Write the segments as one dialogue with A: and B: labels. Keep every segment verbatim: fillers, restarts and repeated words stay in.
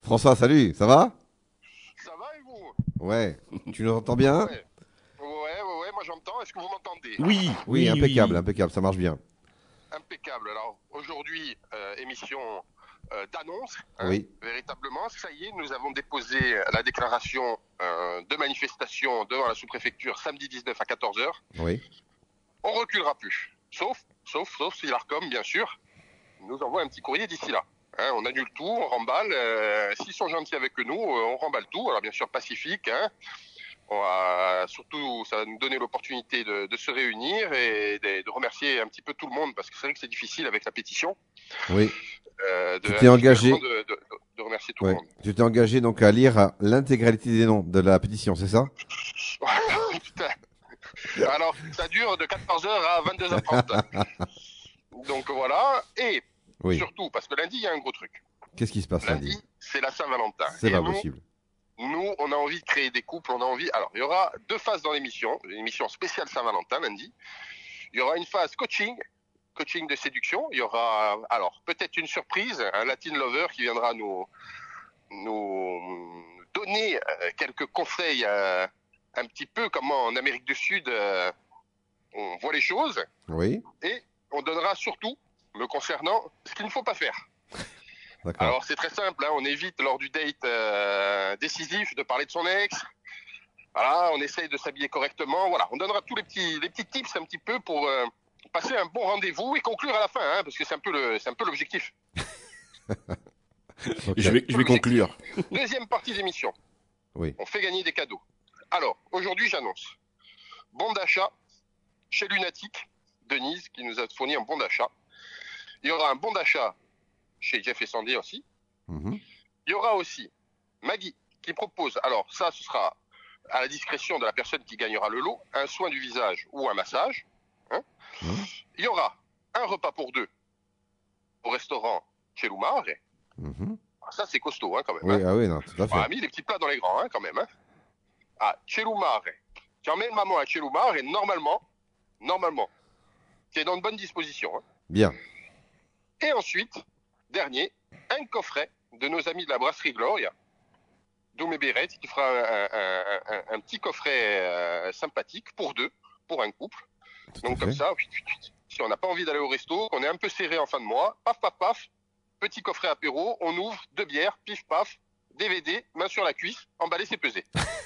A: François, salut, ça va?
B: Ça va et vous?
A: Ouais. Tu nous entends bien?
B: Ouais. Ouais, ouais, ouais, moi j'entends. Est-ce que vous m'entendez?
C: Oui,
A: Oui,
C: oui,
A: impeccable,
C: oui.
A: impeccable, ça marche bien.
B: Impeccable. Alors aujourd'hui, euh, émission euh, d'annonce, hein,
A: Oui,
B: véritablement. Ça y est, nous avons déposé la déclaration euh, de manifestation devant la sous-préfecture samedi dix-neuf à quatorze heures.
A: oui.
B: On reculera plus. Sauf, sauf, sauf si l'Arcom, bien sûr, nous envoie un petit courrier d'ici là. Hein, on annule tout, on remballe. Euh, S'ils sont gentils avec nous, euh, on remballe tout. Alors bien sûr pacifique, hein. On va surtout, ça va nous donner l'opportunité de, de se réunir et de, de remercier un petit peu tout le monde parce que c'est vrai que c'est difficile avec la pétition.
A: Oui.
B: Euh, de,
A: Tu t'es engagé.
B: de, de, de remercier tout
A: Ouais.
B: le monde.
A: Tu t'es engagé donc à lire l'intégralité des noms de la pétition, c'est ça?
B: Putain. Alors, ça dure de quatorze heures à vingt-deux heures trente. Donc voilà. Et
A: Oui.
B: surtout, parce que lundi, il y a un gros truc.
A: Qu'est-ce qui se passe lundi?
B: Lundi, c'est la Saint-Valentin.
A: C'est
B: Et
A: pas
B: nous,
A: possible.
B: Nous, on a envie de créer des couples, on a envie... Alors, il y aura deux phases dans l'émission, une émission spéciale Saint-Valentin lundi. Il y aura une phase coaching, coaching de séduction. Il y aura, alors, peut-être une surprise, un Latin lover qui viendra nous, nous donner euh, quelques conseils, euh, un petit peu comment en Amérique du Sud euh, on voit les choses.
A: Oui,
B: Et on donnera surtout, me concernant, ce qu'il ne faut pas faire.
A: d'accord.
B: Alors c'est très simple, hein, on évite lors du date euh, décisif de parler de son ex. Voilà, on essaye de s'habiller correctement. Voilà, on donnera tous les petits, les petits tips un petit peu pour euh, passer un bon rendez-vous et conclure à la fin, hein, parce que c'est un peu le, c'est un peu l'objectif.
A: Ok.
C: Je vais, je vais conclure.
B: Deuxième partie d'émission,
A: Oui,
B: on fait gagner des cadeaux. Alors aujourd'hui j'annonce bon d'achat chez Lunatic, Denise qui nous a fourni un bon d'achat. Il y aura un bon d'achat chez Jeff et Sandy aussi.
A: Mhm.
B: Il y aura aussi Maggie qui propose, alors ça ce sera à la discrétion de la personne qui gagnera le lot, un soin du visage ou un massage. Hein.
A: Mhm.
B: Il y aura un repas pour deux au restaurant chez Loumar.
A: Mhm.
B: Ah, ça c'est costaud hein, quand même.
A: Oui,
B: Hein.
A: ah oui, non, tout à
B: On a
A: fait.
B: mis les petits plats dans les grands hein, quand même. Hein. Ah, chez Loumar. Tu emmènes maman à chez Loumar et normalement, normalement, tu es dans de bonnes dispositions. Hein.
A: Bien.
B: Et ensuite, dernier, un coffret de nos amis de la brasserie Gloria, Doumé Béret, qui fera un, un, un, un petit coffret euh, sympathique pour deux, pour un couple.
A: Tout
B: Donc
A: à
B: comme
A: fait.
B: ça, si on n'a pas envie d'aller au resto, qu'on est un peu serré en fin de mois, paf, paf, paf, petit coffret apéro, on ouvre, deux bières, pif, paf, D V D, main sur la cuisse, emballé, c'est pesé.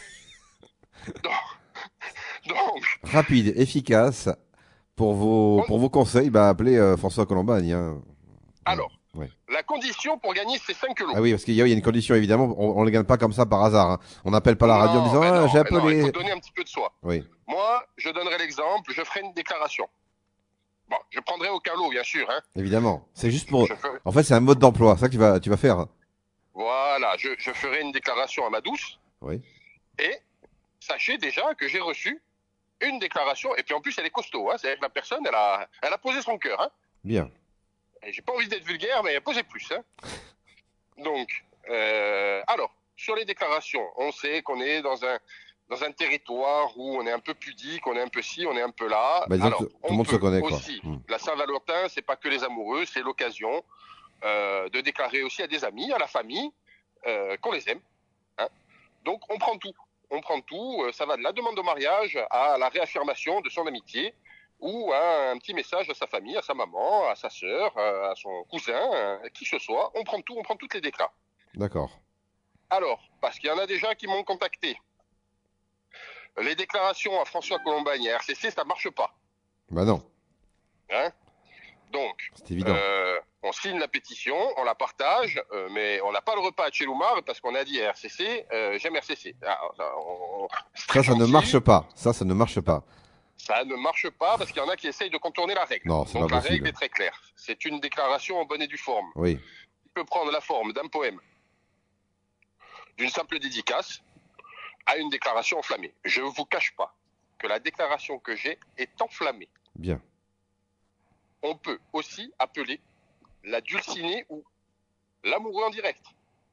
B: donc, donc,
A: Rapide, efficace. Pour vos,
B: On-
A: pour vos conseils, bah, appelez euh, François Colombagne. Hein.
B: alors,
A: Ouais.
B: la condition pour gagner ces cinq lots.
A: Ah oui, parce qu'il y a, il y a une condition, évidemment, on ne les gagne pas comme ça par hasard. Hein. On n'appelle pas la radio en
B: Non,
A: disant
B: ben
A: ah,
B: non,
A: j'ai
B: ben non, il
A: appelé.
B: faut donner un petit peu de soi.
A: Oui,
B: Moi, je donnerai l'exemple, je ferai une déclaration. Bon, je prendrai aucun lot, bien sûr. Hein.
A: évidemment. C'est juste pour.
B: Je ferai-
A: En fait, c'est un mode d'emploi, c'est ça que tu vas, tu vas faire.
B: Voilà, je, je ferai une déclaration à ma douce.
A: Oui.
B: Et sachez déjà que j'ai reçu une déclaration. Et puis en plus, elle est costaud. Hein. C'est-à-dire que la personne, elle a, elle a posé son cœur. Hein.
A: Bien.
B: Et j'ai pas envie d'être vulgaire, mais elle a posé plus. Hein. Donc, euh, alors, sur les déclarations, on sait qu'on est dans un, dans un territoire où on est un peu pudique, on est un peu ci, on est un peu là.
A: Bah, disons
B: alors,
A: que tout
B: on
A: le monde se
B: peut
A: connaît, quoi.
B: aussi,
A: Hmm.
B: la Saint-Valentin, c'est pas que les amoureux, c'est l'occasion euh, de déclarer aussi à des amis, à la famille, euh, qu'on les aime. Hein. Donc, on prend tout. On prend tout. Euh, ça va de la demande de mariage à la réaffirmation de son amitié ou à un petit message à sa famille, à sa maman, à sa sœur, à son cousin, à qui que ce soit. On prend tout, on prend toutes les déclats.
A: D'accord.
B: Alors, parce qu'il y en a déjà qui m'ont contacté. Les déclarations à François Colombagne et à R C C, ça marche pas.
A: Bah non,
B: Hein. Donc,
A: c'est évident.
B: euh, on signe la pétition, on la partage, euh, mais on n'a pas le repas à chez Loumar parce qu'on a dit à R C C, euh, j'aime R C C. Ah, on- on-
A: Ça, ça ne
B: gentil.
A: marche pas. Ça, ça ne marche pas.
B: Ça ne marche pas parce qu'il y en a qui essayent de contourner la règle.
A: Non, c'est
B: Donc
A: pas
B: la
A: possible.
B: règle est très claire. C'est une déclaration en bonne et due forme.
A: Oui.
B: Il peut prendre la forme d'un poème, d'une simple dédicace, à une déclaration enflammée. Je ne vous cache pas que la déclaration que j'ai est enflammée.
A: Bien.
B: On peut aussi appeler la dulcinée ou l'amoureux en direct.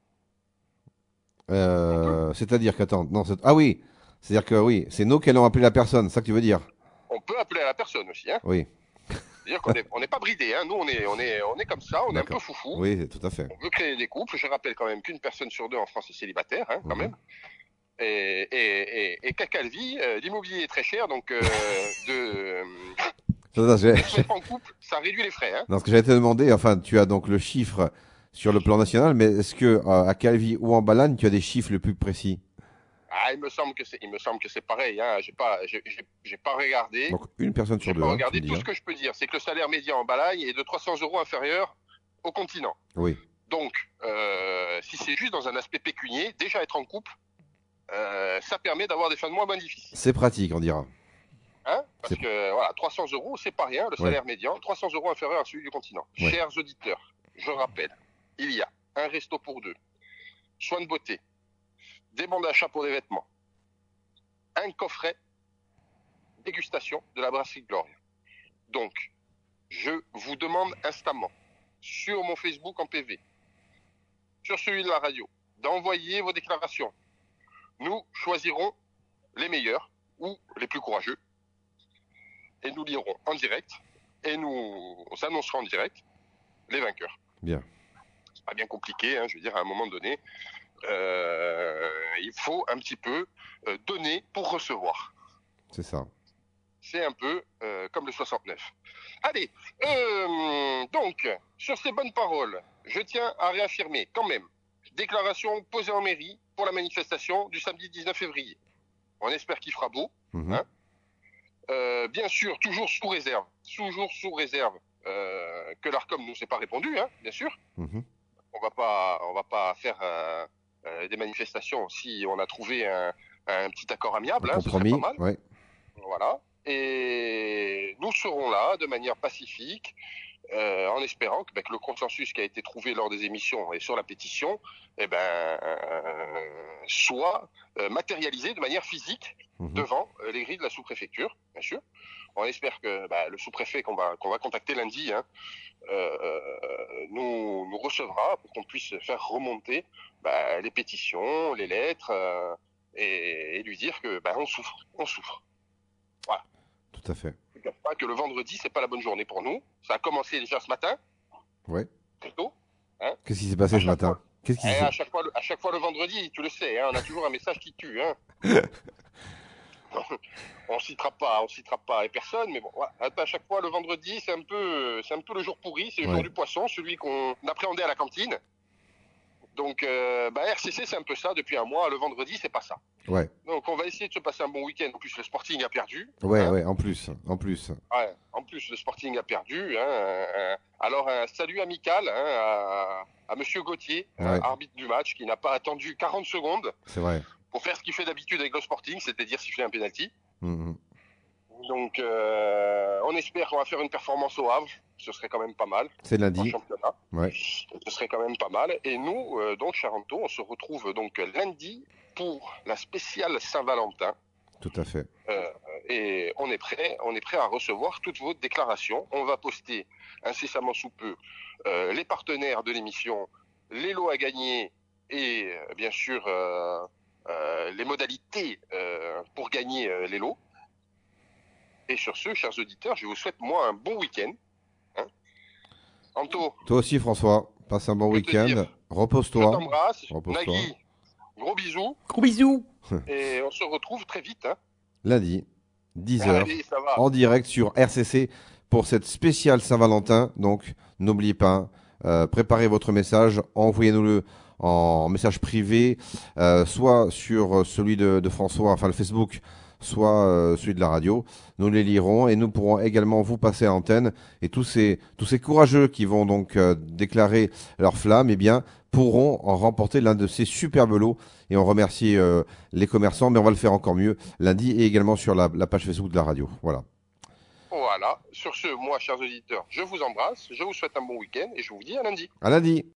A: Euh, c'est-à-dire qu'attends, non, c'est- ah oui, c'est-à-dire que oui, c'est nous qui allons appeler la personne, c'est ça que tu veux dire?
B: On peut appeler à la personne aussi. Hein.
A: Oui.
B: C'est-à-dire qu'on n'est on n'est pas bridé, hein. Nous, on est, on est, on est comme ça, on est un peu foufou.
A: Oui, tout à fait.
B: On veut créer des couples. Je rappelle quand même qu'une personne sur deux en France est célibataire, hein, quand
A: Mhm.
B: même. Et, et, et, et qu'à Calvi, euh, l'immobilier est très cher, donc euh, de,
A: Ça, ça, j'ai-
B: de se mettre en couple, ça réduit les frais. Hein.
A: Non, ce que j'allais te demander, enfin, tu as donc le chiffre sur le plan national, mais est-ce que euh, à Calvi ou en Balagne, tu as des chiffres les plus précis?
B: Ah, il me semble que c'est, il me semble que c'est pareil. Hein. J'ai pas, j'ai, j'ai- j'ai pas regardé.
A: Donc une personne
B: J'ai
A: sur deux,
B: pas
A: hein,
B: regardé.
A: tu me dis,
B: Tout
A: hein.
B: ce que je peux dire, c'est que le salaire médian en Balagne est de trois cents euros inférieur au continent.
A: Oui,
B: Donc, euh, si c'est juste dans un aspect pécunier, déjà être en couple, euh, ça permet d'avoir des fins de mois moins difficiles.
A: c'est pratique, on dira.
B: Hein Parce
A: C'est-
B: que voilà, trois cents euros, c'est pas rien, le salaire médian, trois cents euros inférieur à celui du continent.
A: Ouais.
B: Chers auditeurs, je rappelle, il y a un resto pour deux, soins de beauté, des bons d'achat pour des vêtements, un coffret, dégustation de la brasserie Gloria. Donc, je vous demande instamment, sur mon Facebook en P V, sur celui de la radio, d'envoyer vos déclarations. Nous choisirons les meilleurs ou les plus courageux et nous lirons en direct et nous annoncerons en direct les vainqueurs.
A: Bien.
B: C'est pas bien compliqué, hein, je veux dire, à un moment donné, euh, il faut un petit peu euh, donner pour recevoir.
A: C'est ça.
B: C'est un peu euh, comme le soixante-neuf. Allez, euh, donc, sur ces bonnes paroles, je tiens à réaffirmer quand même, déclaration posée en mairie pour la manifestation du samedi dix-neuf février. On espère qu'il fera beau.
A: Mhm.
B: Hein. Euh, bien sûr, toujours sous réserve, toujours sous réserve euh, que l'Arcom nous ait pas répondu, hein, bien sûr.
A: Mhm.
B: On va pas, on va pas faire euh, euh, des manifestations si on a trouvé un, un petit accord amiable,
A: Un
B: hein, ce serait
A: compromis,
B: pas mal.
A: ouais.
B: Voilà. Et nous serons là de manière pacifique, euh, en espérant que, ben, que le consensus qui a été trouvé lors des émissions et sur la pétition, eh ben, euh, soit euh, matérialisé de manière physique
A: Mhm.
B: devant euh, les grilles de la sous-préfecture, bien sûr. On espère que bah, le sous-préfet qu'on va, qu'on va contacter lundi hein, euh, nous, nous recevra pour qu'on puisse faire remonter bah, les pétitions, les lettres euh, et, et lui dire que bah, on souffre, on souffre. Voilà.
A: Tout à fait.
B: Je ne cache pas que le vendredi, c'est pas la bonne journée pour nous. Ça a commencé déjà ce matin,
A: Ouais.
B: très tôt.
A: Qu'est-ce qui s'est passé
B: À
A: ce
B: chaque
A: matin?
B: fois.
A: Qu'est-ce qui
B: Et
A: s'est...
B: à chaque fois, le, à chaque fois le vendredi, tu le sais, hein, on a toujours un message qui tue. Hein. on citera pas, on citera pas et personne, mais bon, voilà. À chaque fois le vendredi, c'est un peu, c'est un peu le jour pourri, c'est le
A: Ouais.
B: jour du poisson, celui qu'on appréhendait à la cantine. Donc, euh, bah, R C C, c'est un peu ça depuis un mois. Le vendredi, c'est pas ça.
A: Ouais,
B: Donc, on va essayer de se passer un bon week-end. En plus, le Sporting a perdu.
A: ouais,
B: hein.
A: ouais, en plus, en plus.
B: Ouais, en plus, le Sporting a perdu. Hein, euh, alors, un salut amical hein, à, à Monsieur Gauthier, hein,
A: Ouais.
B: arbitre du match, qui n'a pas attendu quarante secondes
A: C'est vrai.
B: pour faire ce qu'il fait d'habitude avec le Sporting, c'est-à-dire siffler un penalty.
A: Mhm.
B: Donc, euh, on espère qu'on va faire une performance au Havre. Ce serait quand même pas mal
A: C'est
B: en
A: lundi.
B: championnat.
A: Ouais.
B: Ce serait quand même pas mal. Et nous, euh, donc, Charenton, on se retrouve donc lundi pour la spéciale Saint-Valentin.
A: Tout à fait.
B: Euh, et on est prêt, on est prêt à recevoir toutes vos déclarations. On va poster incessamment sous peu euh, les partenaires de l'émission, les lots à gagner et euh, bien sûr euh, euh, les modalités euh, pour gagner euh, les lots. Et sur ce, chers auditeurs, je vous souhaite moi un bon week-end. Hein. Anto,
A: Toi aussi, François, passe un bon
B: Je vais te
A: week-end.
B: dire, je
A: Repose-toi.
B: t'embrasse.
A: Repose-toi.
B: Nagui, gros bisous.
C: Gros bisous.
B: Et on se retrouve très vite. Hein.
A: Lundi, dix heures,
B: Allez, ça va.
A: en direct sur R C C pour cette spéciale Saint-Valentin. Donc, n'oubliez pas, euh, préparez votre message, envoyez-nous-le en message privé, euh, soit sur celui de, de François, enfin le Facebook, soit euh, celui de la radio. Nous les lirons et nous pourrons également vous passer à l'antenne. Et tous ces, tous ces courageux qui vont donc euh, déclarer leur flamme, eh bien, pourront en remporter l'un de ces superbes lots. Et on remercie euh, les commerçants, mais on va le faire encore mieux lundi et également sur la, la page Facebook de la radio. Voilà.
B: Voilà. Sur ce, moi, chers auditeurs, je vous embrasse, je vous souhaite un bon week-end et je vous dis à lundi.
A: À lundi.